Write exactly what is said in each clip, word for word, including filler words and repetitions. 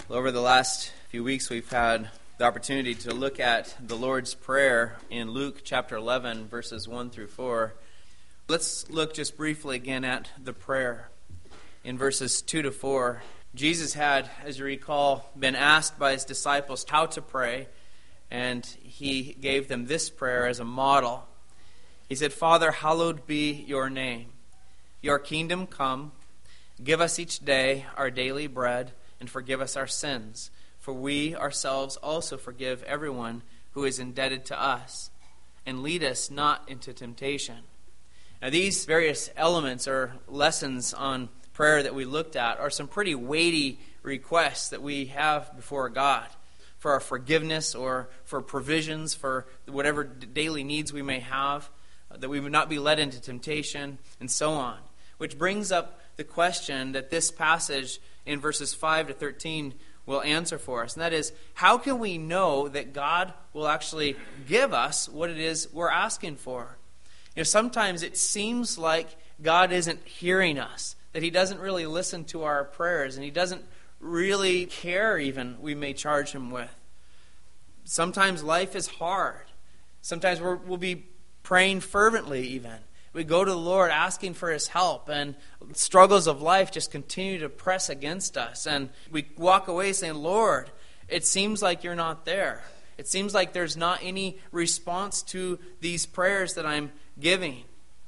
Over the last few weeks, we've had the opportunity to look at the Lord's Prayer in Luke chapter eleven, verses one through four. Let's look just briefly again at the prayer. In verses two to four, Jesus had, as you recall, been asked by his disciples how to pray, and he gave them this prayer as a model. He said, "Father, hallowed be your name. Your kingdom come. Give us each day our daily bread, and forgive us our sins, for we ourselves also forgive everyone who is indebted to us. And lead us not into temptation." Now, these various elements or lessons on prayer that we looked at are some pretty weighty requests that we have before God for our forgiveness or for provisions for whatever daily needs we may have, that we would not be led into temptation, and so on. Which brings up the question that this passage in verses five to thirteen will answer for us. And that is, how can we know that God will actually give us what it is we're asking for? You know, sometimes it seems like God isn't hearing us, that he doesn't really listen to our prayers, and he doesn't really care even, we may charge him with. Sometimes life is hard. Sometimes we're, we'll be praying fervently even. We go to the Lord asking for his help, and struggles of life just continue to press against us. And we walk away saying, "Lord, it seems like you're not there. It seems like there's not any response to these prayers that I'm giving."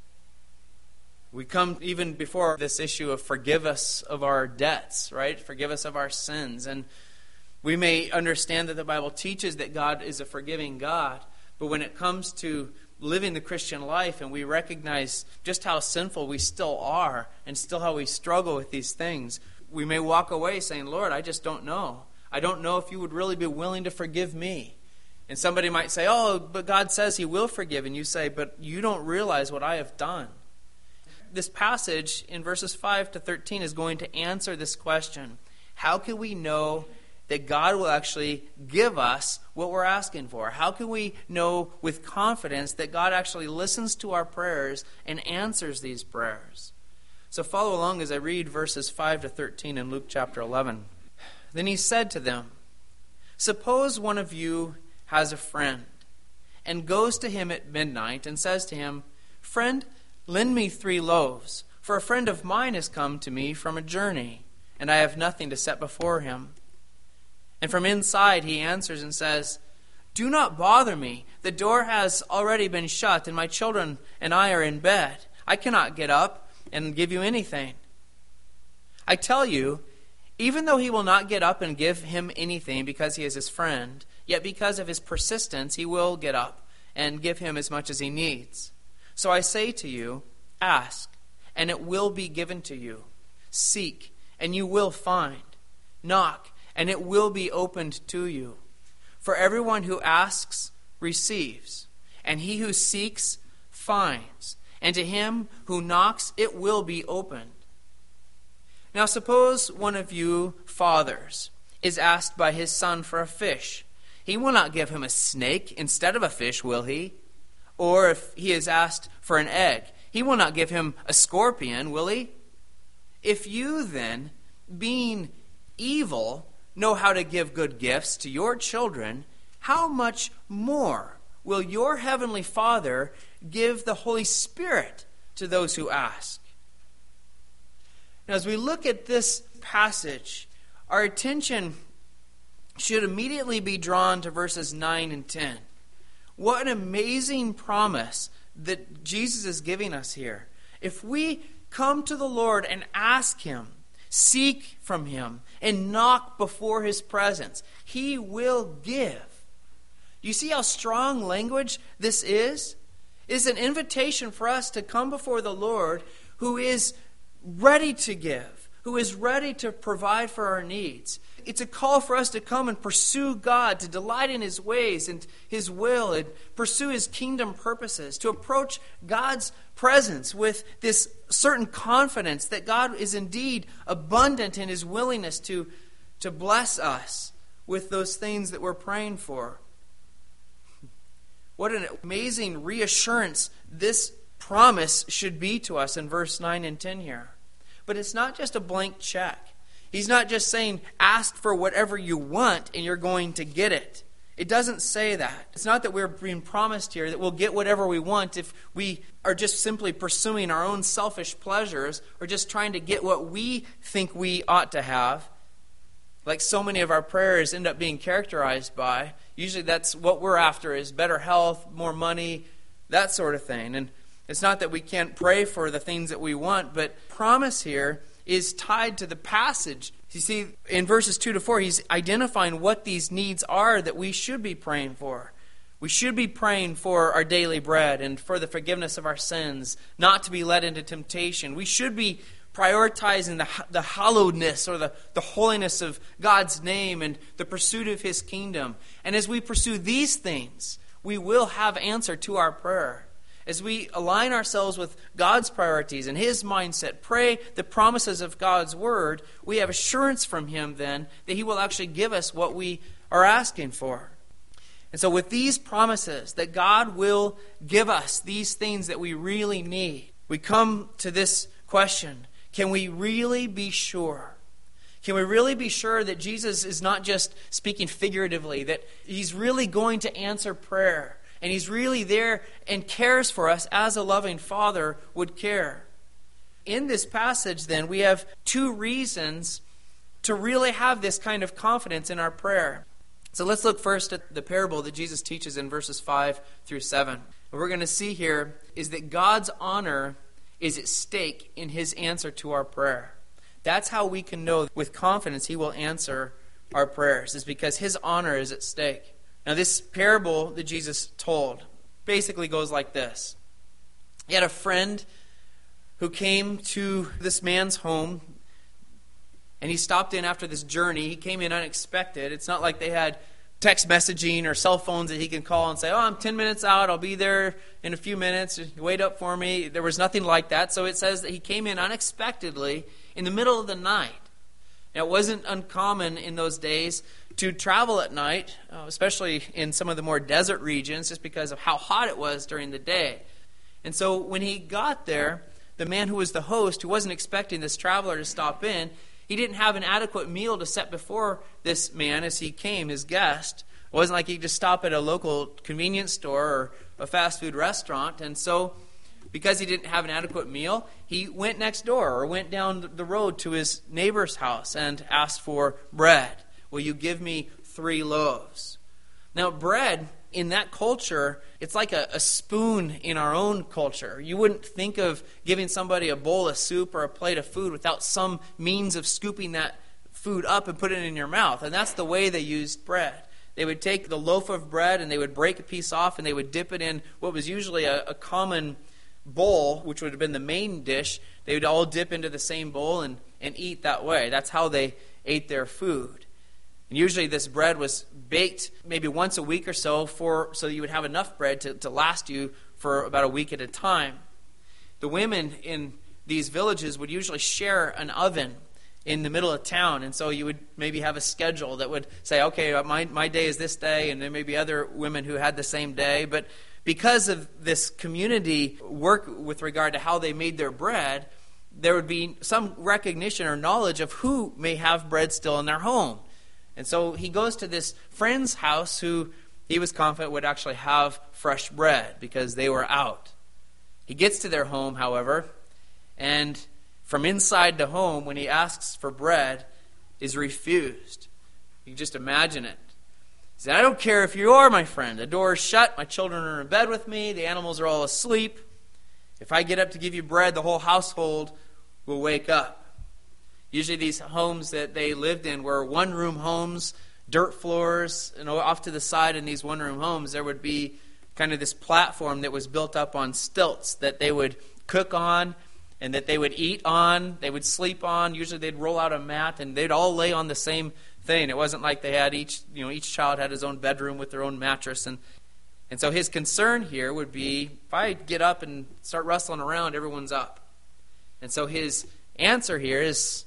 We come even before this issue of forgive us of our debts, right? Forgive us of our sins. And we may understand that the Bible teaches that God is a forgiving God, but when it comes to living the Christian life and we recognize just how sinful we still are and still how we struggle with these things, we may walk away saying, "Lord, I just don't know. I don't know if you would really be willing to forgive me." And somebody might say, "Oh, but God says he will forgive." And you say, "But you don't realize what I have done." This passage in verses five to thirteen is going to answer this question. How can we know that God will actually give us what we're asking for? How can we know with confidence that God actually listens to our prayers and answers these prayers? So follow along as I read verses five to thirteen in Luke chapter eleven. Then he said to them, "Suppose one of you has a friend and goes to him at midnight and says to him, 'Friend, lend me three loaves, for a friend of mine has come to me from a journey, and I have nothing to set before him.' And from inside he answers and says, 'Do not bother me. The door has already been shut, and my children and I are in bed. I cannot get up and give you anything.' I tell you, even though he will not get up and give him anything because he is his friend, yet because of his persistence he will get up and give him as much as he needs. So I say to you, ask, and it will be given to you. Seek, and you will find. Knock, and it will be opened to you. For everyone who asks receives, and he who seeks finds, and to him who knocks it will be opened. Now suppose one of you fathers is asked by his son for a fish. He will not give him a snake instead of a fish, will he? Or if he is asked for an egg, he will not give him a scorpion, will he? If you then, being evil, know how to give good gifts to your children, how much more will your heavenly Father give the Holy Spirit to those who ask?" Now, as we look at this passage, our attention should immediately be drawn to verses nine and ten. What an amazing promise that Jesus is giving us here. If we come to the Lord and ask him, seek from him, and knock before his presence, he will give. You see how strong language this is? It's an invitation for us to come before the Lord who is ready to give, who is ready to provide for our needs. It's a call for us to come and pursue God, to delight in his ways and his will, and pursue his kingdom purposes, to approach God's presence with this certain confidence that God is indeed abundant in his willingness to, to bless us with those things that we're praying for. What an amazing reassurance this promise should be to us in verse nine and ten here. But it's not just a blank check. He's not just saying, ask for whatever you want and you're going to get it. It doesn't say that. It's not that we're being promised here that we'll get whatever we want if we are just simply pursuing our own selfish pleasures or just trying to get what we think we ought to have. Like so many of our prayers end up being characterized by. Usually that's what we're after is better health, more money, that sort of thing. And it's not that we can't pray for the things that we want, but promise here is tied to the passage. You see, in verses two to four, he's identifying what these needs are that we should be praying for. We should be praying for our daily bread and for the forgiveness of our sins, not to be led into temptation. We should be prioritizing the, the hallowedness or the, the holiness of God's name and the pursuit of His kingdom. And as we pursue these things, we will have answer to our prayer. As we align ourselves with God's priorities and His mindset, pray the promises of God's Word, we have assurance from Him then that He will actually give us what we are asking for. And so with these promises that God will give us these things that we really need, we come to this question: can we really be sure? Can we really be sure that Jesus is not just speaking figuratively, that He's really going to answer prayer? And He's really there and cares for us as a loving Father would care. In this passage, then, we have two reasons to really have this kind of confidence in our prayer. So let's look first at the parable that Jesus teaches in verses five through seven. What we're going to see here is that God's honor is at stake in His answer to our prayer. That's how we can know with confidence He will answer our prayers, is because His honor is at stake. Now, this parable that Jesus told basically goes like this. He had a friend who came to this man's home, and he stopped in after this journey. He came in unexpected. It's not like they had text messaging or cell phones that he can call and say, oh, I'm ten minutes out. I'll be there in a few minutes. Wait up for me. There was nothing like that. So it says that he came in unexpectedly in the middle of the night. Now, it wasn't uncommon in those days to travel at night, uh, especially in some of the more desert regions, just because of how hot it was during the day. And so when he got there, the man who was the host, who wasn't expecting this traveler to stop in, he didn't have an adequate meal to set before this man as he came, his guest. It wasn't like he could just stop at a local convenience store or a fast food restaurant. And so because he didn't have an adequate meal, he went next door or went down the road to his neighbor's house and asked for bread. Will you give me three loaves? Now, bread in that culture, it's like a, a spoon in our own culture. You wouldn't think of giving somebody a bowl of soup or a plate of food without some means of scooping that food up and put it in your mouth. And that's the way they used bread. They would take the loaf of bread and they would break a piece off and they would dip it in what was usually a, a common bowl, which would have been the main dish. They would all dip into the same bowl and, and eat that way. That's how they ate their food. And usually this bread was baked maybe once a week or so for so that you would have enough bread to, to last you for about a week at a time. The women in these villages would usually share an oven in the middle of town, and so you would maybe have a schedule that would say, okay, my, my day is this day, and there may be other women who had the same day. But because of this community work with regard to how they made their bread, there would be some recognition or knowledge of who may have bread still in their home. And so he goes to this friend's house who he was confident would actually have fresh bread because they were out. He gets to their home, however, and from inside the home, when he asks for bread, is refused. You can just imagine it. He said, I don't care if you are my friend. The door is shut. My children are in bed with me. The animals are all asleep. If I get up to give you bread, the whole household will wake up. Usually these homes that they lived in were one-room homes, dirt floors, and off to the side in these one-room homes there would be kind of this platform that was built up on stilts that they would cook on and that they would eat on, they would sleep on. Usually they'd roll out a mat and they'd all lay on the same thing. It wasn't like they had each, you know, each child had his own bedroom with their own mattress. And, and so his concern here would be, if I get up and start rustling around, everyone's up. And so his answer here is,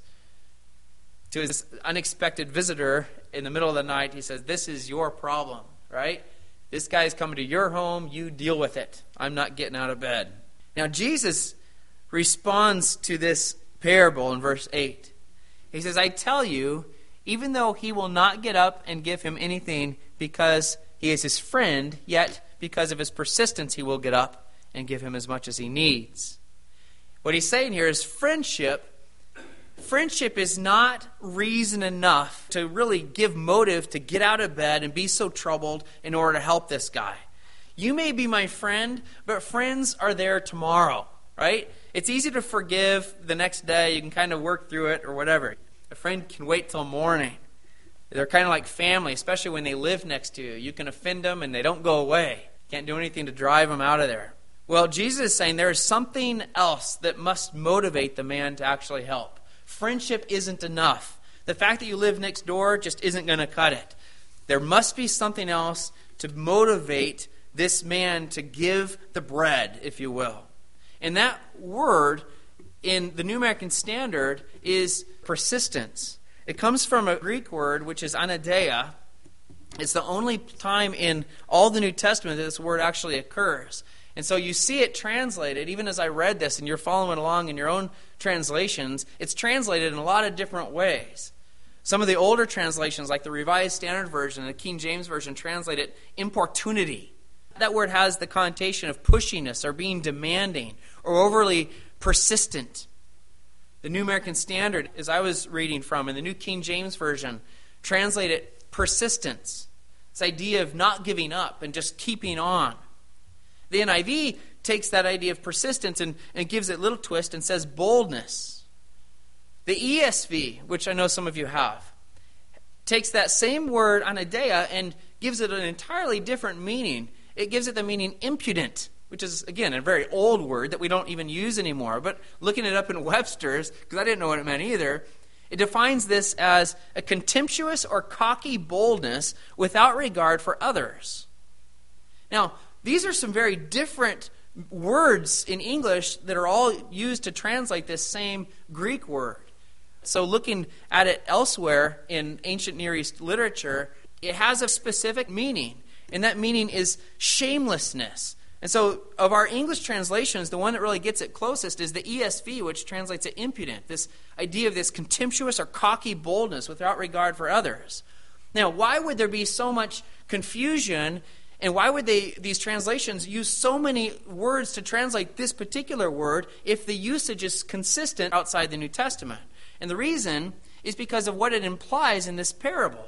to his unexpected visitor in the middle of the night, he says, this is your problem, right? This guy's coming to your home, you deal with it. I'm not getting out of bed. Now, Jesus responds to this parable in verse eight. He says, I tell you, even though he will not get up and give him anything because he is his friend, yet because of his persistence he will get up and give him as much as he needs. What he's saying here is friendship Friendship is not reason enough to really give motive to get out of bed and be so troubled in order to help this guy. You may be my friend, but friends are there tomorrow, right? It's easy to forgive the next day. You can kind of work through it or whatever. A friend can wait till morning. They're kind of like family, especially when they live next to you. You can offend them and they don't go away. Can't do anything to drive them out of there. Well, Jesus is saying there is something else that must motivate the man to actually help. Friendship isn't enough. The fact that you live next door just isn't going to cut it. There must be something else to motivate this man to give the bread, if you will. And that word in the New American Standard is persistence. It comes from a Greek word, which is anadeia. It's the only time in all the New Testament that this word actually occurs. And so you see it translated, even as I read this, and you're following along in your own translations, it's translated in a lot of different ways. Some of the older translations, like the Revised Standard Version and the King James Version, translate it importunity. That word has the connotation of pushiness or being demanding or overly persistent. The New American Standard, as I was reading from, and the New King James Version, translate it persistence. This idea of not giving up and just keeping on. The N I V takes that idea of persistence and, and gives it a little twist and says boldness. The E S V, which I know some of you have, takes that same word, anadeia, and gives it an entirely different meaning. It gives it the meaning impudent, which is, again, a very old word that we don't even use anymore. But looking it up in Webster's, because I didn't know what it meant either, it defines this as a contemptuous or cocky boldness without regard for others. Now, these are some very different words in English that are all used to translate this same Greek word. So looking at it elsewhere in ancient Near East literature, it has a specific meaning, and that meaning is shamelessness. And so of our English translations, the one that really gets it closest is the E S V, which translates it impudent, this idea of this contemptuous or cocky boldness without regard for others. Now, why would there be so much confusion? And why would they, these translations use so many words to translate this particular word if the usage is consistent outside the New Testament? And the reason is because of what it implies in this parable.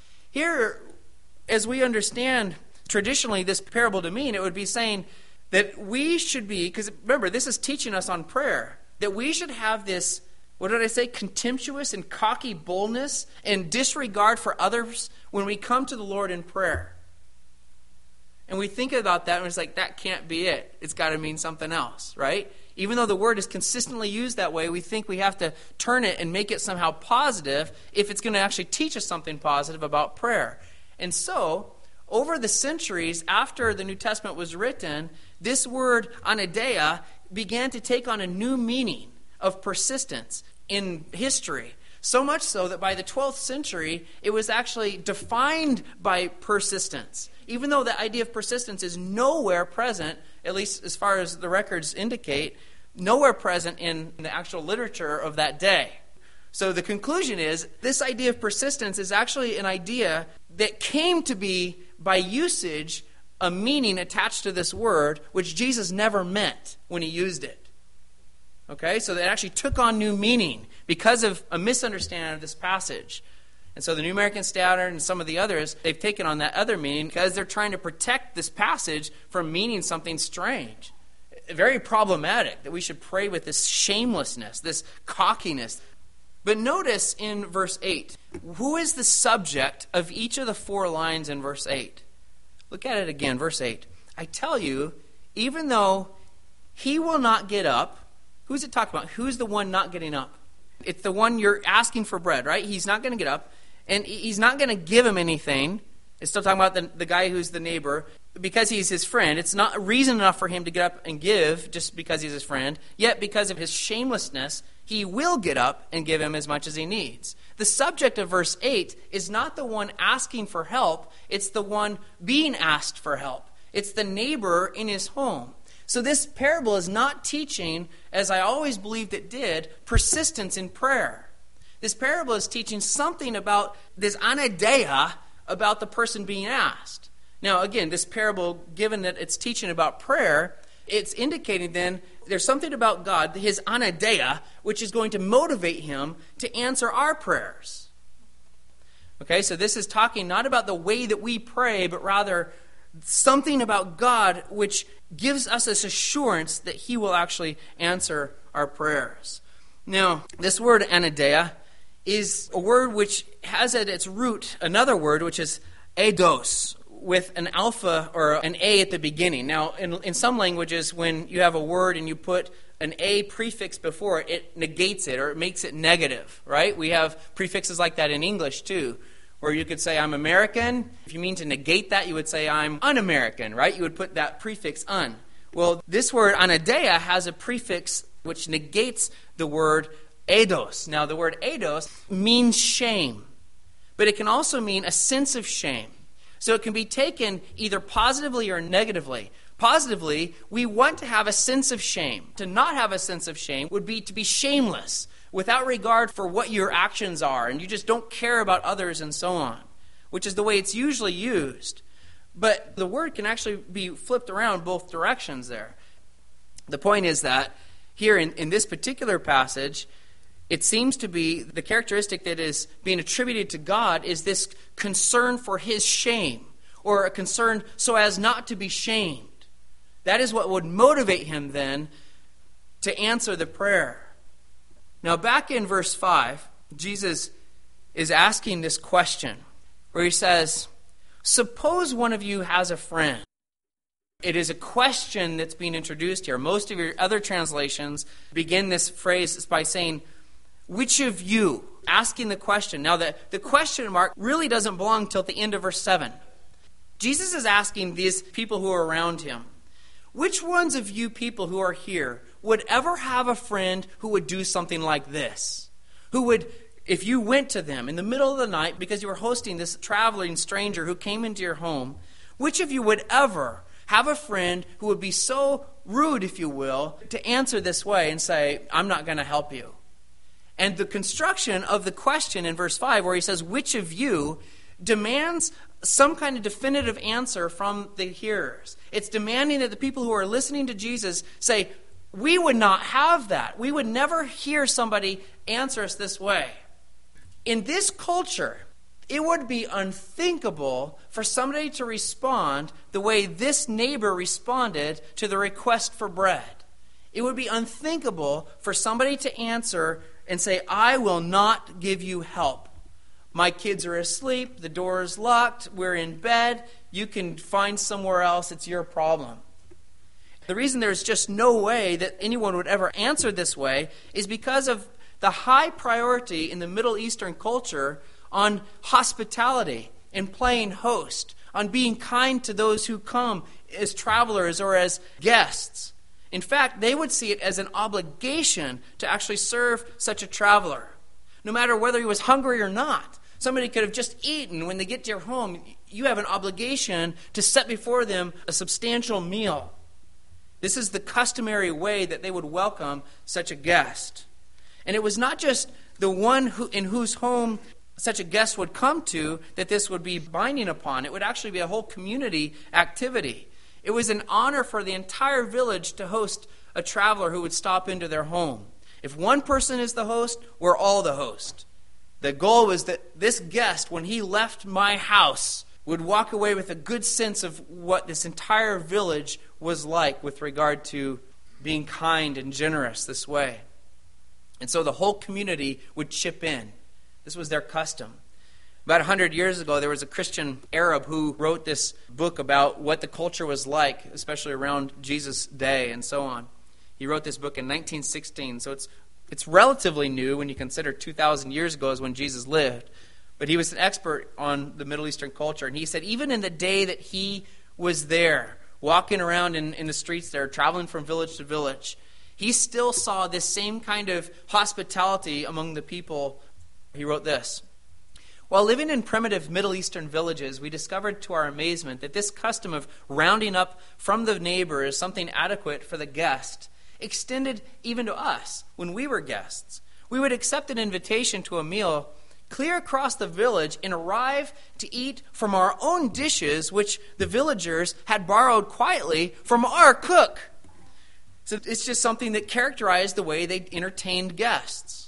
Here, as we understand traditionally this parable to mean, it would be saying that we should be, because remember, this is teaching us on prayer, that we should have this, what did I say, contemptuous and cocky boldness and disregard for others when we come to the Lord in prayer. And we think about that and it's like, that can't be it. It's got to mean something else, right? Even though the word is consistently used that way, we think we have to turn it and make it somehow positive if it's going to actually teach us something positive about prayer. And so, over the centuries after the New Testament was written, this word anadeia began to take on a new meaning of persistence in history. So much so that by the twelfth century, it was actually defined by persistence. Even though the idea of persistence is nowhere present, at least as far as the records indicate, nowhere present in the actual literature of that day. So the conclusion is, this idea of persistence is actually an idea that came to be, by usage, a meaning attached to this word, which Jesus never meant when he used it. Okay, so that actually took on new meaning because of a misunderstanding of this passage. And so the New American Standard and some of the others, they've taken on that other meaning because they're trying to protect this passage from meaning something strange. Very problematic that we should pray with this shamelessness, this cockiness. But notice in verse eight, who is the subject of each of the four lines in verse eight? Look at it again, verse eight. I tell you, even though he will not get up, who's it talking about? Who's the one not getting up? It's the one you're asking for bread, right? He's not going to get up, and he's not going to give him anything. It's still talking about the, the guy who's the neighbor, because he's his friend. It's not reason enough for him to get up and give just because he's his friend. Yet because of his shamelessness, he will get up and give him as much as he needs. The subject of verse eight is not the one asking for help. It's the one being asked for help. It's the neighbor in his home. So this parable is not teaching, as I always believed it did, persistence in prayer. This parable is teaching something about this anadeia, about the person being asked. Now, again, this parable, given that it's teaching about prayer, it's indicating then there's something about God, his anadeia, which is going to motivate him to answer our prayers. Okay, so this is talking not about the way that we pray, but rather something about God which gives us this assurance that he will actually answer our prayers. Now, this word anadeia is a word which has at its root another word, which is eidos, with an alpha or an A at the beginning. Now, in, in some languages, when you have a word and you put an A prefix before it, it negates it or it makes it negative, right? We have prefixes like that in English too, where you could say, I'm American. If you mean to negate that, you would say, I'm un-American, right? You would put that prefix un. Well, this word anadeia has a prefix which negates the word eidos. Now, the word eidos means shame, but it can also mean a sense of shame. So it can be taken either positively or negatively. Positively, we want to have a sense of shame. To not have a sense of shame would be to be shameless, without regard for what your actions are, and you just don't care about others and so on, which is the way it's usually used. But the word can actually be flipped around both directions there. The point is that here in, in this particular passage, it seems to be the characteristic that is being attributed to God is this concern for his shame, or a concern so as not to be shamed. That is what would motivate him then to answer the prayer. Now, back in verse five, Jesus is asking this question where he says, suppose one of you has a friend. It is a question that's being introduced here. Most of your other translations begin this phrase by saying, which of you? Asking the question. Now, the, the question mark really doesn't belong till at the end of verse seven. Jesus is asking these people who are around him, which ones of you people who are here would ever have a friend who would do something like this? Who would, if you went to them in the middle of the night because you were hosting this traveling stranger who came into your home, which of you would ever have a friend who would be so rude, if you will, to answer this way and say, I'm not going to help you? And the construction of the question in verse five, where he says, which of you, demands some kind of definitive answer from the hearers. It's demanding that the people who are listening to Jesus say, we would not have that. We would never hear somebody answer us this way. In this culture, it would be unthinkable for somebody to respond the way this neighbor responded to the request for bread. It would be unthinkable for somebody to answer and say, I will not give you help. My kids are asleep, the door is locked, we're in bed, you can find somewhere else, it's your problem. The reason there's just no way that anyone would ever answer this way is because of the high priority in the Middle Eastern culture on hospitality and playing host, on being kind to those who come as travelers or as guests. In fact, they would see it as an obligation to actually serve such a traveler, no matter whether he was hungry or not. Somebody could have just eaten. When they get to your home, you have an obligation to set before them a substantial meal. This is the customary way that they would welcome such a guest. And it was not just the one who, in whose home such a guest would come to that this would be binding upon. It would actually be a whole community activity. It was an honor for the entire village to host a traveler who would stop into their home. If one person is the host, we're all the host. The goal was that this guest, when he left my house, would walk away with a good sense of what this entire village was like with regard to being kind and generous this way. And so the whole community would chip in. This was their custom. About one hundred years ago, there was a Christian Arab who wrote this book about what the culture was like, especially around Jesus' day and so on. He wrote this book in nineteen sixteen, so it's it's relatively new when you consider two thousand years ago is when Jesus lived. But he was an expert on the Middle Eastern culture, and he said even in the day that he was there, walking around in, in the streets there, traveling from village to village, he still saw this same kind of hospitality among the people. He wrote this: while living in primitive Middle Eastern villages, we discovered to our amazement that this custom of rounding up from the neighbor as something adequate for the guest extended even to us when we were guests. we would accept an invitation to a meal, clear across the village, and arrive to eat from our own dishes, which the villagers had borrowed quietly from our cook. So it's just something that characterized the way they entertained guests.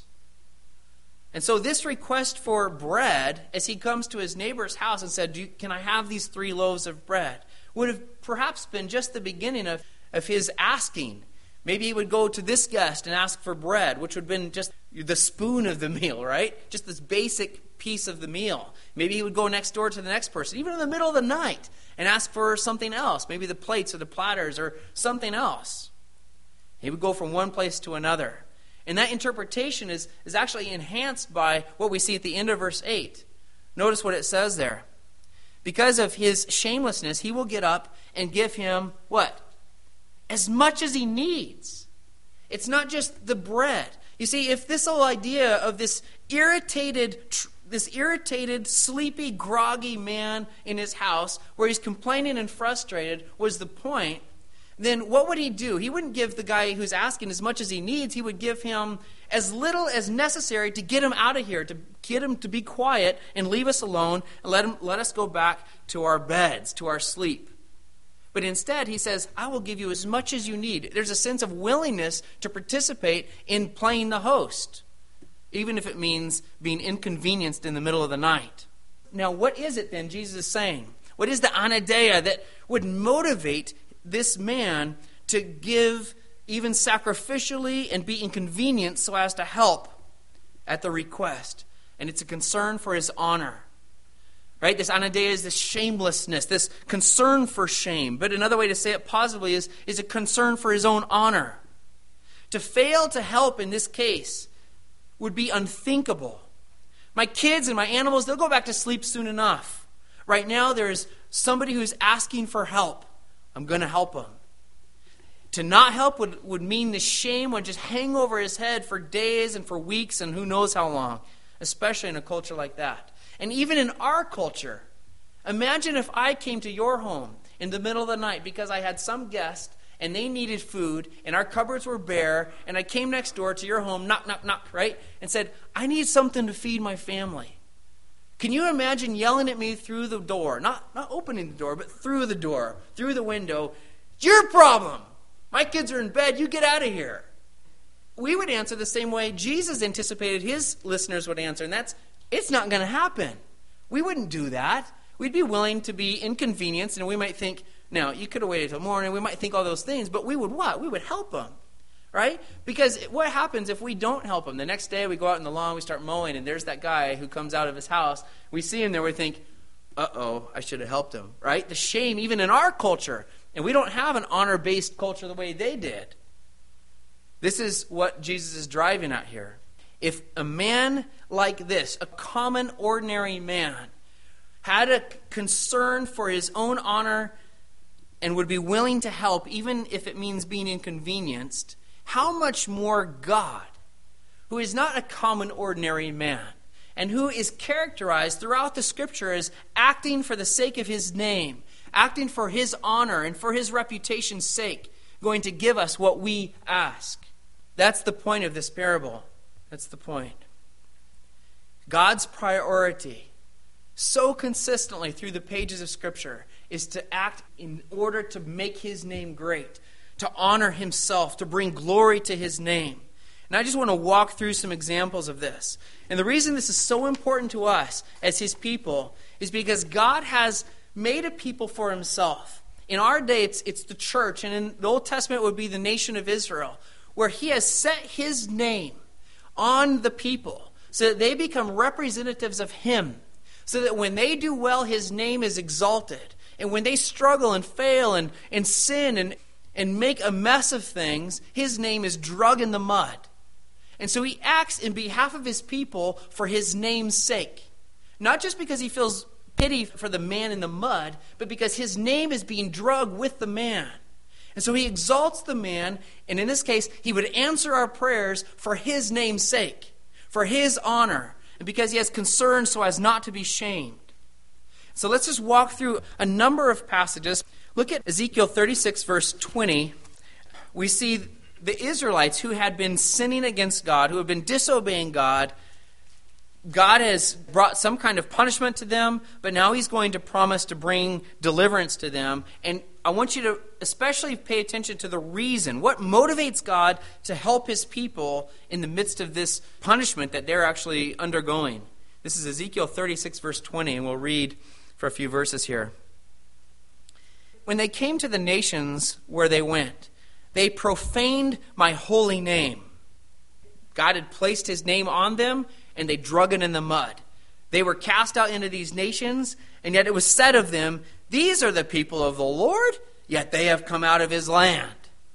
And so this request for bread, as he comes to his neighbor's house and said, Do you, can I have these three loaves of bread, would have perhaps been just the beginning of, of his asking. Maybe he would go to this guest and ask for bread, which would have been just the spoon of the meal, right? Just this basic piece of the meal. Maybe he would go next door to the next person, even in the middle of the night, and ask for something else, maybe the plates or the platters or something else. He would go from one place to another. And that interpretation is, is actually enhanced by what we see at the end of verse eight. Notice what it says there. Because of his shamelessness, he will get up and give him what? As much as he needs. It's not just the bread. You see, if this whole idea of this irritated, this irritated, sleepy, groggy man in his house, where he's complaining and frustrated, was the point, then what would he do? He wouldn't give the guy who's asking as much as he needs. He would give him as little as necessary to get him out of here, to get him to be quiet and leave us alone and let him let us go back to our beds, to our sleep. But instead, he says, I will give you as much as you need. There's a sense of willingness to participate in playing the host, even if it means being inconvenienced in the middle of the night. Now, what is it then Jesus is saying? What is the anadeia that would motivate this man to give even sacrificially and be inconvenienced so as to help at the request? And it's a concern for his honor. Right? This anadeia is this shamelessness, this concern for shame. But another way to say it positively is, is a concern for his own honor. To fail to help in this case would be unthinkable. My kids and my animals, they'll go back to sleep soon enough. Right now, there's somebody who's asking for help. I'm going to help him. To not help would, would mean the shame would just hang over his head for days and for weeks and who knows how long, especially in a culture like that. And even in our culture, imagine if I came to your home in the middle of the night because I had some guest and they needed food and our cupboards were bare and I came next door to your home, knock, knock, knock, right? And said, I need something to feed my family. Can you imagine yelling at me through the door? Not, not opening the door, but through the door, through the window. Your problem. My kids are in bed. You get out of here. We would answer the same way Jesus anticipated his listeners would answer, and that's, it's not going to happen. We wouldn't do that. We'd be willing to be inconvenienced, and we might think, now, you could have waited till morning. We might think all those things, but we would what? We would help them. Right? Because what happens if we don't help him? The next day we go out in the lawn, we start mowing, and there's that guy who comes out of his house. We see him there, we think, uh-oh, I should have helped him. Right? The shame, even in our culture. And we don't have an honor-based culture the way they did. This is what Jesus is driving at here. If a man like this, a common, ordinary man, had a concern for his own honor and would be willing to help, even if it means being inconvenienced, how much more God, who is not a common, ordinary man, and who is characterized throughout the Scripture as acting for the sake of his name, acting for his honor and for his reputation's sake, going to give us what we ask. That's the point of this parable. That's the point. God's priority, so consistently through the pages of Scripture, is to act in order to make his name great, to honor himself, to bring glory to his name. And I just want to walk through some examples of this. And the reason this is so important to us as his people is because God has made a people for himself. In our day, it's, it's the church, and in the Old Testament it would be the nation of Israel, where he has set his name on the people so that they become representatives of him, so that when they do well, his name is exalted. And when they struggle and fail and, and sin and, and make a mess of things, his name is drug in the mud. And so he acts in behalf of his people for his name's sake. Not just because he feels pity for the man in the mud, but because his name is being drugged with the man. And so he exalts the man, and in this case, he would answer our prayers for his name's sake, for his honor, and because he has concern so as not to be shamed. So let's just walk through a number of passages. Look at Ezekiel thirty-six, verse twenty. We see the Israelites who had been sinning against God, who had been disobeying God, God has brought some kind of punishment to them, but now he's going to promise to bring deliverance to them. And I want you to especially pay attention to the reason. What motivates God to help his people in the midst of this punishment that they're actually undergoing? This is Ezekiel thirty-six, verse twenty, and we'll read for a few verses here. When they came to the nations where they went, they profaned my holy name. God had placed his name on them, and they drug it in the mud. They were cast out into these nations, and yet it was said of them, these are the people of the Lord, yet they have come out of his land.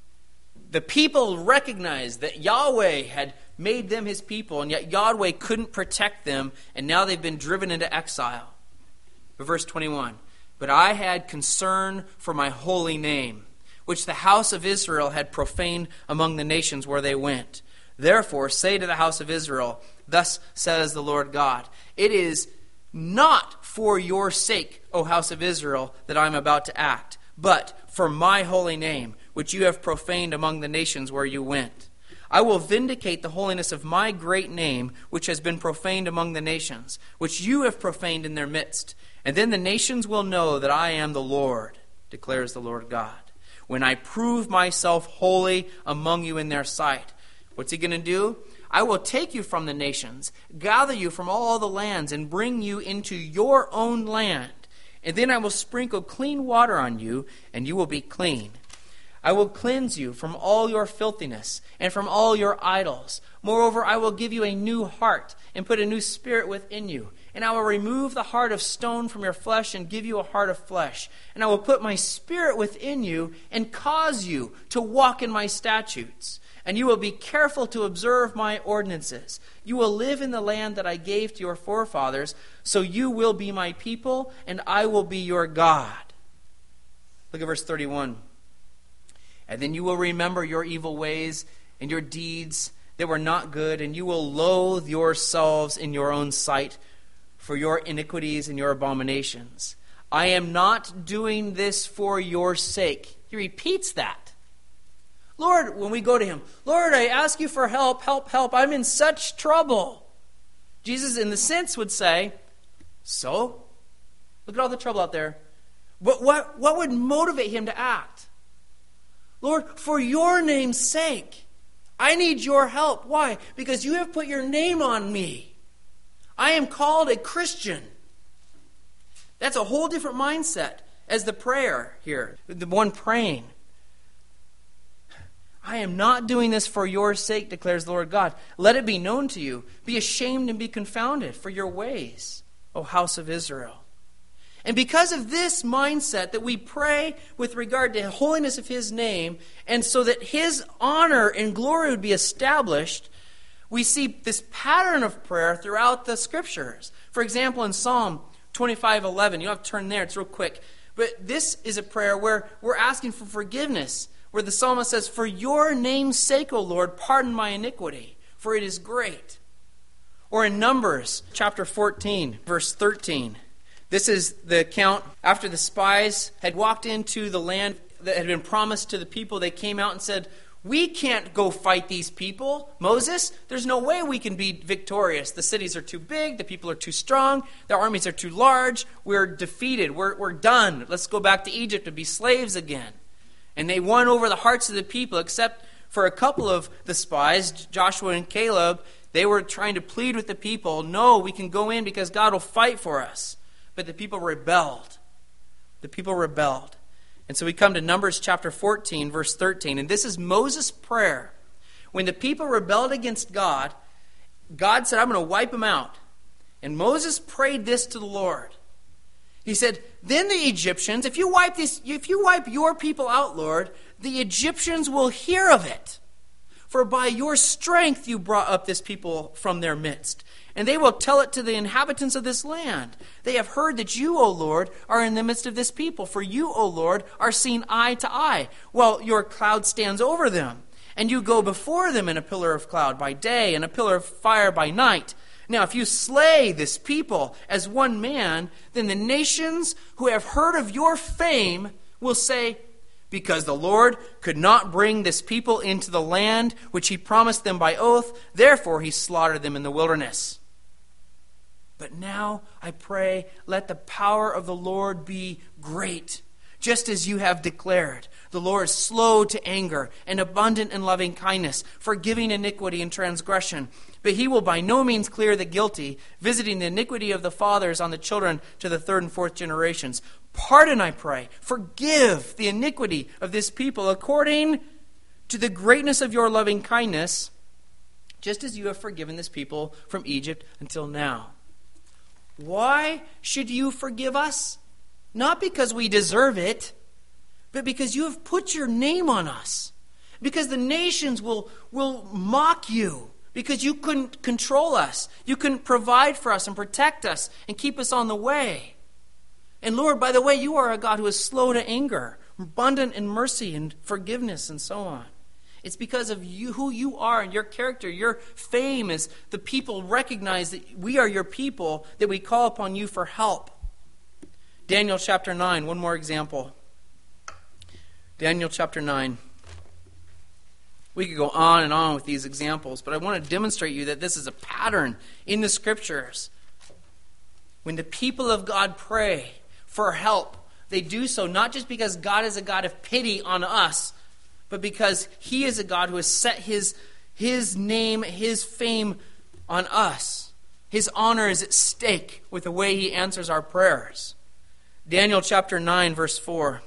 The people recognized that Yahweh had made them his people, and yet Yahweh couldn't protect them, and now they've been driven into exile. But verse twenty-one, but I had concern for my holy name, which the house of Israel had profaned among the nations where they went. Therefore, say to the house of Israel, thus says the Lord God, it is not for your sake, O house of Israel, that I am about to act, but for my holy name, which you have profaned among the nations where you went. I will vindicate the holiness of my great name, which has been profaned among the nations, which you have profaned in their midst. And then the nations will know that I am the Lord, declares the Lord God, when I prove myself holy among you in their sight. What's he going to do? I will take you from the nations, gather you from all the lands, and bring you into your own land. And then I will sprinkle clean water on you, and you will be clean. I will cleanse you from all your filthiness and from all your idols. Moreover, I will give you a new heart and put a new spirit within you. And I will remove the heart of stone from your flesh and give you a heart of flesh. And I will put my spirit within you and cause you to walk in my statutes. And you will be careful to observe my ordinances. You will live in the land that I gave to your forefathers, so you will be my people, and I will be your God. Look at verse thirty-one. And then you will remember your evil ways and your deeds that were not good, and you will loathe yourselves in your own sight for your iniquities and your abominations. I am not doing this for your sake. He repeats that. Lord, when we go to him, Lord, I ask you for help, help, help. I'm in such trouble. Jesus, in the sense, would say, so? Look at all the trouble out there. But what, what would motivate him to act? Lord, for your name's sake, I need your help. Why? Because you have put your name on me. I am called a Christian. That's a whole different mindset as the prayer here, the one praying. I am not doing this for your sake, declares the Lord God. Let it be known to you. Be ashamed and be confounded for your ways, O house of Israel. And because of this mindset that we pray with regard to the holiness of his name, and so that his honor and glory would be established, we see this pattern of prayer throughout the scriptures. For example, in Psalm twenty-five eleven, you don't have to turn there, it's real quick. But this is a prayer where we're asking for forgiveness, where the psalmist says, for your name's sake, O Lord, pardon my iniquity, for it is great. Or in Numbers chapter fourteen, verse thirteen. This is the account after the spies had walked into the land that had been promised to the people. They came out and said, we can't go fight these people, Moses. There's no way we can be victorious. The cities are too big. The people are too strong. The armies are too large. We're defeated. We're, we're done. Let's go back to Egypt and be slaves again. And they won over the hearts of the people, except for a couple of the spies, Joshua and Caleb. They were trying to plead with the people, no, we can go in because God will fight for us. But the people rebelled. The people rebelled. And so we come to Numbers chapter fourteen, verse thirteen. And this is Moses' prayer. When the people rebelled against God, God said, I'm going to wipe them out. And Moses prayed this to the Lord. He said, then the Egyptians, if you wipe this, if you wipe your people out, Lord, the Egyptians will hear of it. For by your strength you brought up this people from their midst. And they will tell it to the inhabitants of this land. They have heard that you, O Lord, are in the midst of this people. For you, O Lord, are seen eye to eye, while your cloud stands over them. And you go before them in a pillar of cloud by day and a pillar of fire by night. Now, if you slay this people as one man, then the nations who have heard of your fame will say, Because the Lord could not bring this people into the land which he promised them by oath, therefore he slaughtered them in the wilderness. But now, I pray, let the power of the Lord be great, just as you have declared. The Lord is slow to anger and abundant in loving kindness, forgiving iniquity and transgression. But he will by no means clear the guilty, visiting the iniquity of the fathers on the children to the third and fourth generations. Pardon, I pray, forgive the iniquity of this people according to the greatness of your loving kindness, just as you have forgiven this people from Egypt until now. Why should you forgive us? Not because we deserve it, but because you have put your name on us. Because the nations will, will mock you. Because you couldn't control us. You couldn't provide for us and protect us and keep us on the way. And Lord, by the way, you are a God who is slow to anger, abundant in mercy and forgiveness and so on. It's because of you, who you are and your character, your fame as the people recognize that we are your people, that we call upon you for help. Daniel chapter nine, one more example. Daniel chapter nine. We could go on and on with these examples, but I want to demonstrate you that this is a pattern in the Scriptures. When the people of God pray for help, they do so not just because God is a God of pity on us, but because he is a God who has set his, his name, his fame on us. His honor is at stake with the way he answers our prayers. Daniel chapter nine, verse four.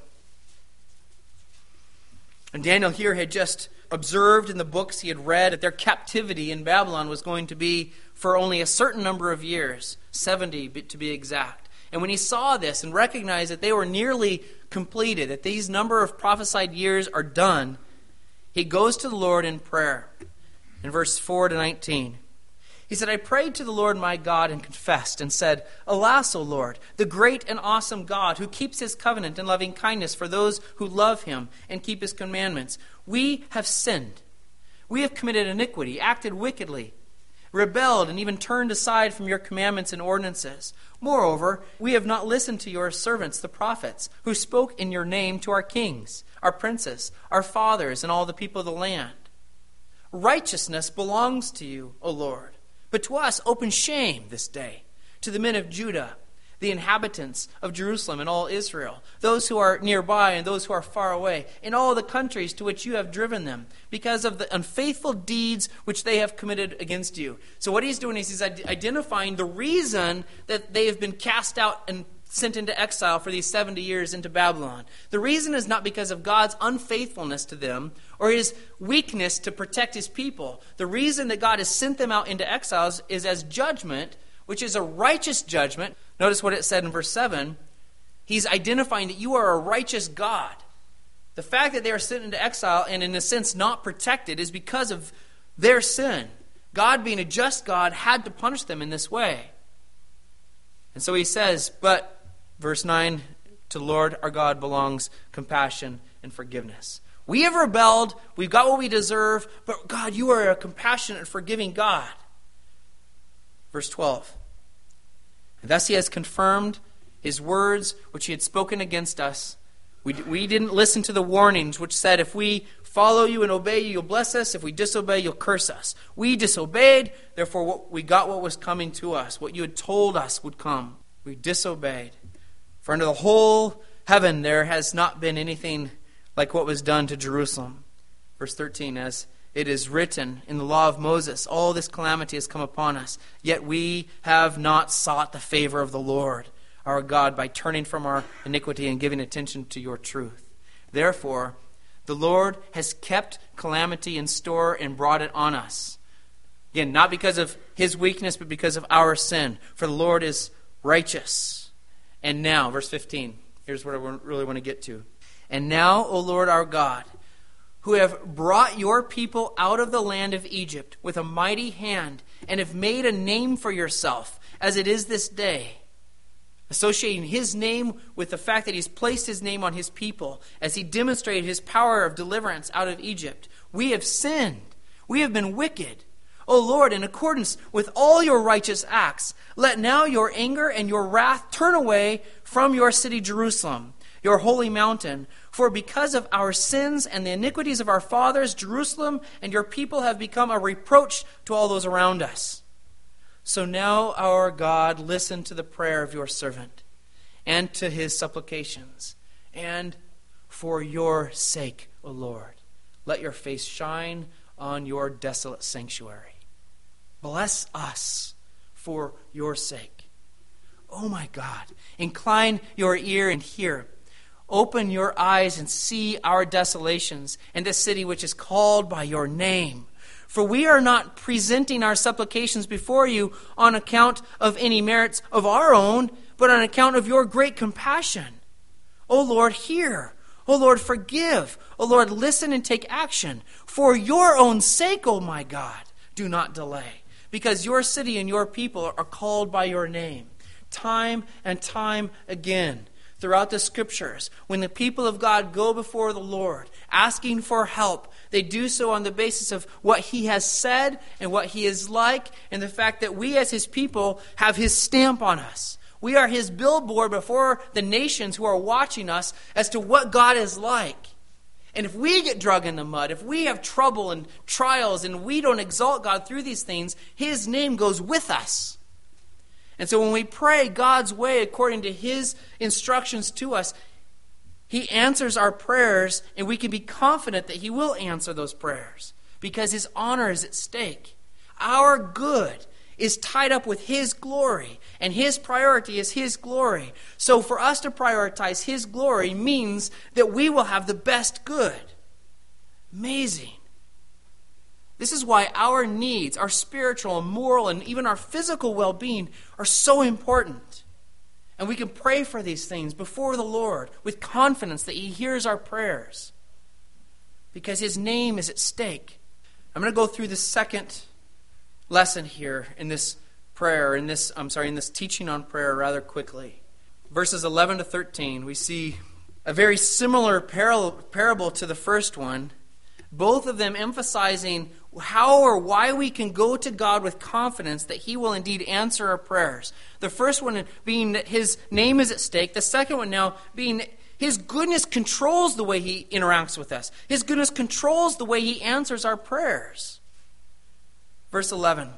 And Daniel here had just observed in the books he had read that their captivity in Babylon was going to be for only a certain number of years, seventy to be exact. And when he saw this and recognized that they were nearly completed, that these number of prophesied years are done, he goes to the Lord in prayer. In verse four to nineteen, he said, I prayed to the Lord my God and confessed and said, Alas, O Lord, the great and awesome God who keeps his covenant and loving kindness for those who love him and keep his commandments. We have sinned. We have committed iniquity, acted wickedly, rebelled, and even turned aside from your commandments and ordinances. Moreover, we have not listened to your servants, the prophets, who spoke in your name to our kings, our princes, our fathers, and all the people of the land. Righteousness belongs to you, O Lord. But to us open shame this day, to the men of Judah, the inhabitants of Jerusalem and all Israel, those who are nearby and those who are far away, in all the countries to which you have driven them, because of the unfaithful deeds which they have committed against you. So what he's doing is he's identifying the reason that they have been cast out and sent into exile for these seventy years into Babylon. The reason is not because of God's unfaithfulness to them or his weakness to protect his people. The reason that God has sent them out into exiles is as judgment, which is a righteous judgment. Notice what it said in verse seven. He's identifying that you are a righteous God. The fact that they are sent into exile and in a sense not protected is because of their sin. God, being a just God, had to punish them in this way. And so he says, but verse nine, to the Lord our God belongs compassion and forgiveness. We have rebelled, we've got what we deserve, but God, you are a compassionate and forgiving God. Verse twelve. And thus he has confirmed his words which he had spoken against us. We, we didn't listen to the warnings which said, if we follow you and obey you, you'll bless us. If we disobey, you'll curse us. We disobeyed, therefore what, we got what was coming to us, what you had told us would come. We disobeyed. For under the whole heaven there has not been anything like what was done to Jerusalem. Verse thirteen, as it is written in the law of Moses, all this calamity has come upon us, yet we have not sought the favor of the Lord our God by turning from our iniquity and giving attention to your truth. Therefore, the Lord has kept calamity in store and brought it on us. Again, not because of his weakness, but because of our sin. For the Lord is righteous. And now, verse fifteen, here's what I really want to get to. And now, O Lord our God, who have brought your people out of the land of Egypt with a mighty hand, and have made a name for yourself, as it is this day, associating his name with the fact that he's placed his name on his people, as he demonstrated his power of deliverance out of Egypt. We have sinned. We have been wicked. O Lord, in accordance with all your righteous acts, let now your anger and your wrath turn away from your city Jerusalem. your holy mountain. For because of our sins and the iniquities of our fathers, Jerusalem and your people have become a reproach to all those around us. So now, our God, listen to the prayer of your servant and to his supplications. And for your sake, O Lord, let your face shine on your desolate sanctuary. Bless us for your sake. Oh my God, incline your ear and hear. Open your eyes and see our desolations and this city which is called by your name. For we are not presenting our supplications before you on account of any merits of our own, but on account of your great compassion. O Lord, hear. O Lord, forgive. O Lord, listen and take action. For your own sake, O my God, do not delay, because your city and your people are called by your name. Time and time again, throughout the Scriptures, when the people of God go before the Lord asking for help, they do so on the basis of what he has said and what he is like, and the fact that we as his people have his stamp on us. We are his billboard before the nations who are watching us as to what God is like. And if we get drug in the mud, if we have trouble and trials and we don't exalt God through these things, his name goes with us. And so when we pray God's way according to his instructions to us, he answers our prayers, and we can be confident that he will answer those prayers because his honor is at stake. Our good is tied up with his glory, and his priority is his glory. So for us to prioritize his glory means that we will have the best good. Amazing. This is why our needs, our spiritual and moral and even our physical well-being are so important. And we can pray for these things before the Lord with confidence that he hears our prayers because his name is at stake. I'm going to go through the second lesson here in this prayer, in this, I'm sorry, in this teaching on prayer rather quickly. Verses eleven to thirteen, we see a very similar parable to the first one, both of them emphasizing how or why we can go to God with confidence that he will indeed answer our prayers. The first one being that his name is at stake. The second one now being that his goodness controls the way he interacts with us. His goodness controls the way he answers our prayers. Verse eleven.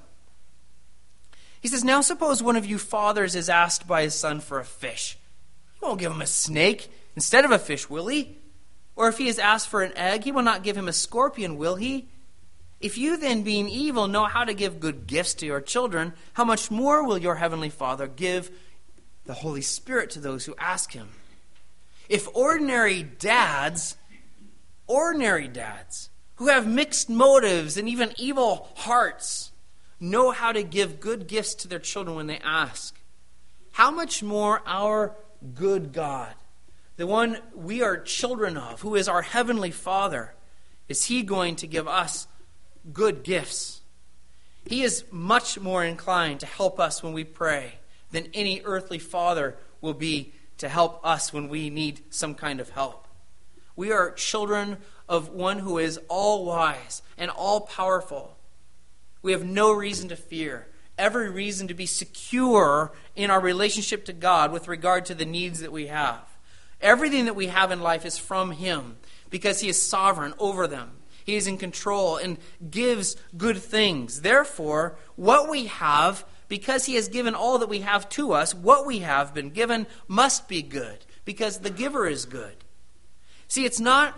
He says, "Now suppose one of you fathers is asked by his son for a fish. He won't give him a snake instead of a fish, will he? Or if he is asked for an egg, he will not give him a scorpion, will he? If you then, being evil, know how to give good gifts to your children, how much more will your heavenly Father give the Holy Spirit to those who ask him?" If ordinary dads, ordinary dads, who have mixed motives and even evil hearts, know how to give good gifts to their children when they ask, how much more our good God, the one we are children of, who is our heavenly Father, is he going to give us good gifts? He is much more inclined to help us when we pray than any earthly father will be to help us when we need some kind of help. We are children of one who is all-wise and all-powerful. We have no reason to fear, every reason to be secure in our relationship to God with regard to the needs that we have. Everything that we have in life is from him because he is sovereign over them. He is in control and gives good things. Therefore, what we have, because he has given all that we have to us, what we have been given must be good because the giver is good. See, it's not,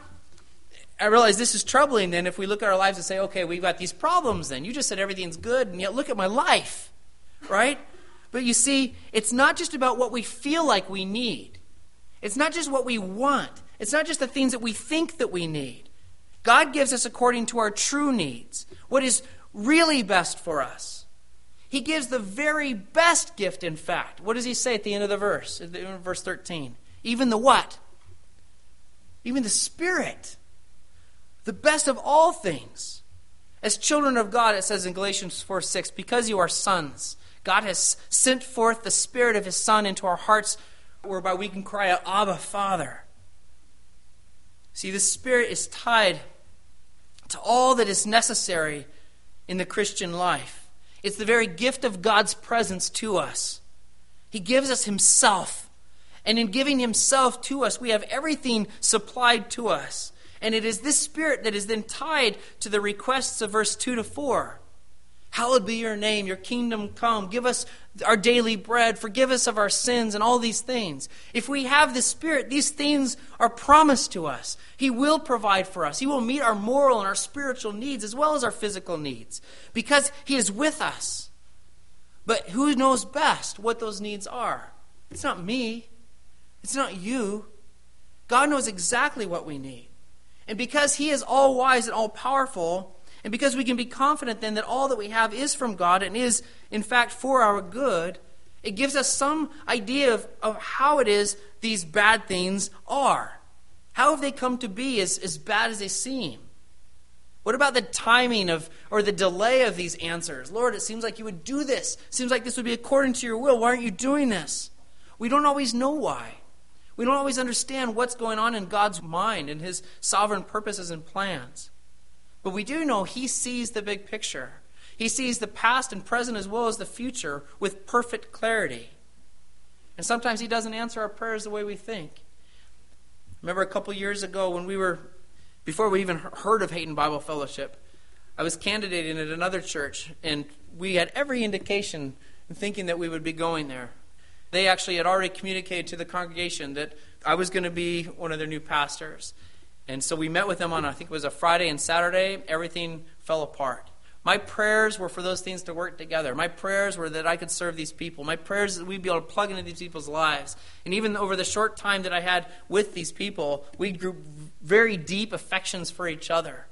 I realize this is troubling then if we look at our lives and say, okay, we've got these problems then. You just said everything's good, and yet look at my life, right? But you see, it's not just about what we feel like we need. It's not just what we want. It's not just the things that we think that we need. God gives us according to our true needs, what is really best for us. He gives the very best gift, in fact. What does he say at the end of the verse, in verse thirteen? Even the what? Even the Spirit. The best of all things. As children of God, it says in Galatians four six, because you are sons, God has sent forth the Spirit of his Son into our hearts, whereby we can cry out, Abba, Father. See, the Spirit is tied to all that is necessary in the Christian life. It's the very gift of God's presence to us. He gives us himself. And in giving himself to us, we have everything supplied to us. And it is this Spirit that is then tied to the requests of verse two to four. Hallowed be your name, your kingdom come. Give us our daily bread. Forgive us of our sins and all these things. If we have the Spirit, these things are promised to us. He will provide for us. He will meet our moral and our spiritual needs as well as our physical needs because he is with us. But who knows best what those needs are? It's not me. It's not you. God knows exactly what we need. And because he is all wise and all powerful, and because we can be confident then that all that we have is from God and is, in fact, for our good, it gives us some idea of, of how it is these bad things are. How have they come to be as, as bad as they seem? What about the timing of or the delay of these answers? Lord, it seems like you would do this. It seems like this would be according to your will. Why aren't you doing this? We don't always know why. We don't always understand what's going on in God's mind and his sovereign purposes and plans. But we do know he sees the big picture. He sees the past and present as well as the future with perfect clarity. And sometimes he doesn't answer our prayers the way we think. Remember a couple years ago when we were, before we even heard of Hayden Bible Fellowship, I was candidating at another church, and we had every indication in thinking that we would be going there. They actually had already communicated to the congregation that I was going to be one of their new pastors. And so we met with them on, I think it was a Friday and Saturday. Everything fell apart. My prayers were for those things to work together. My prayers were that I could serve these people. My prayers that we'd be able to plug into these people's lives. And even over the short time that I had with these people, we grew very deep affections for each other.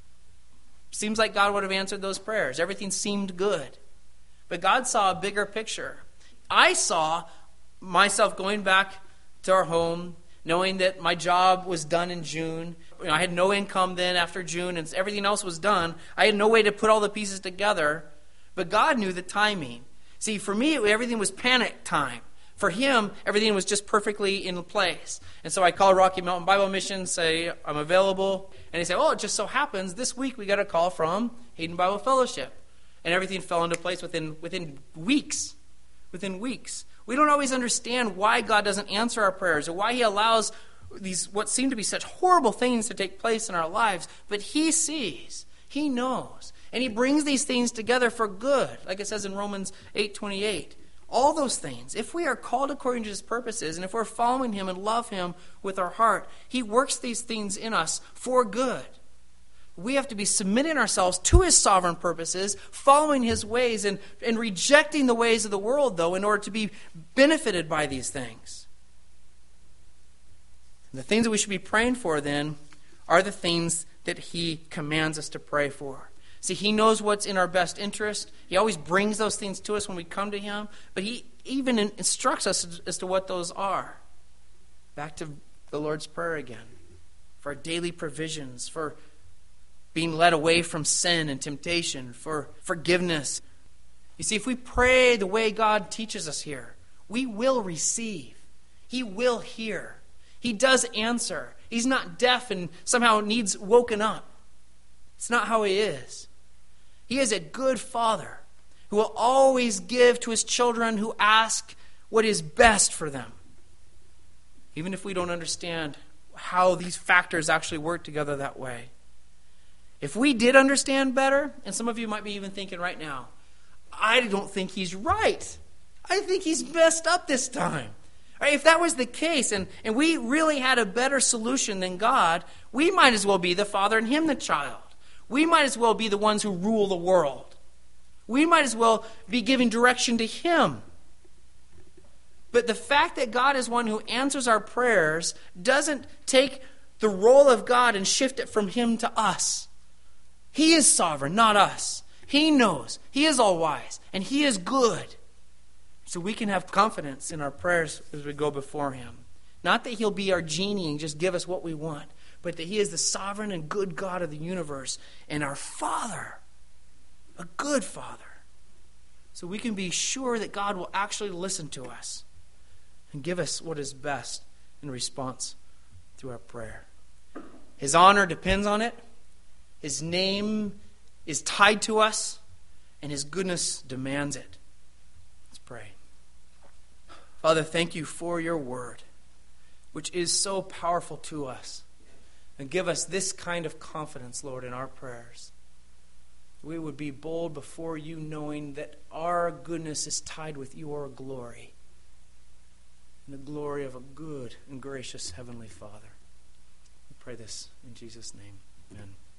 Seems like God would have answered those prayers. Everything seemed good. But God saw a bigger picture. I saw myself going back to our home, knowing that my job was done in June. You know, I had no income then after June, and everything else was done. I had no way to put all the pieces together, but God knew the timing. See, for me, everything was panic time. For him, everything was just perfectly in place. And so I call Rocky Mountain Bible Mission, say, I'm available. And they say, oh, it just so happens this week we got a call from Hayden Bible Fellowship. And everything fell into place within within weeks. Within weeks. We don't always understand why God doesn't answer our prayers or why he allows these what seem to be such horrible things to take place in our lives. But he sees. He knows. And he brings these things together for good. Like it says in Romans eight twenty-eight. All those things, if we are called according to his purposes, and if we're following him and love him with our heart, he works these things in us for good. We have to be submitting ourselves to his sovereign purposes, following his ways, and, and rejecting the ways of the world, though, in order to be benefited by these things. The things that we should be praying for, then, are the things that he commands us to pray for. See, he knows what's in our best interest. He always brings those things to us when we come to him, but he even instructs us as to what those are. Back to the Lord's Prayer again. For our daily provisions, for being led away from sin and temptation, for forgiveness. You see, if we pray the way God teaches us here, we will receive. He will hear. He does answer. He's not deaf and somehow needs woken up. It's not how he is. He is a good father who will always give to his children who ask what is best for them. Even if we don't understand how these factors actually work together that way. If we did understand better, and some of you might be even thinking right now, I don't think he's right. I think he's messed up this time. Right, if that was the case, and, and we really had a better solution than God, we might as well be the father and him the child. We might as well be the ones who rule the world. We might as well be giving direction to him. But the fact that God is one who answers our prayers doesn't take the role of God and shift it from him to us. He is sovereign, not us. He knows. He is all wise. And he is good. So we can have confidence in our prayers as we go before him. Not that he'll be our genie and just give us what we want, but that he is the sovereign and good God of the universe and our Father, a good Father. So we can be sure that God will actually listen to us and give us what is best in response to our prayer. His honor depends on it. His name is tied to us, and his goodness demands it. Let's pray. Father, thank you for your word, which is so powerful to us. And give us this kind of confidence, Lord, in our prayers. We would be bold before you, knowing that our goodness is tied with your glory, and the glory of a good and gracious Heavenly Father. We pray this in Jesus' name. Amen.